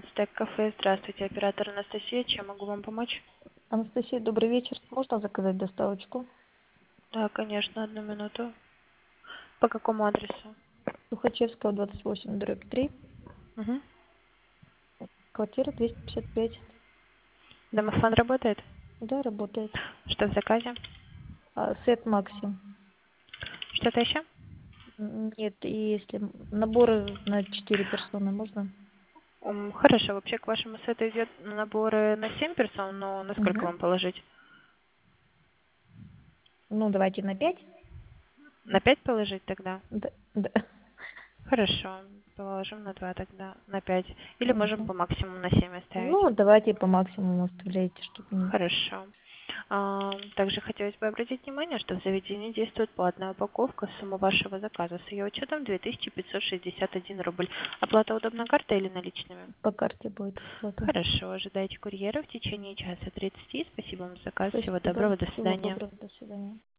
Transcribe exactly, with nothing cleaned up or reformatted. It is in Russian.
Ацтек кафе. Здравствуйте, оператор Анастасия. Чем могу вам помочь? Анастасия, добрый вечер. Можно заказать доставочку? Да, конечно, одну минуту. По какому адресу? Тухачевского, двадцать восемь, дробь три, Угу. квартира двести пятьдесят пять. Домофон работает? Да, работает. Что в заказе? А, сет Максим. Что-то еще? М, Нет, и если м- наборы на четыре персоны можно? М, Хорошо, вообще к вашему сету идет наборы на семь персон, но на сколько Угу. вам положить? Ну, давайте на пять. На пять положить тогда? Да, да. Хорошо, положим на два тогда, на пять. Или можем Мгм. по максимуму на семь оставить. Ну, давайте по максимуму оставляйте, чтобы не... Хорошо. А, Также хотелось бы обратить внимание, что в заведении действует платная упаковка. Сумма вашего заказа с ее учетом две тысячи пятьсот шестьдесят один рубль. Оплата удобной картой или наличными? По карте будет оплата. Хорошо, ожидайте курьера в течение часа тридцати. Спасибо вам за заказ. Всего Спасибо. доброго, до Всего свидания. доброго. До свидания.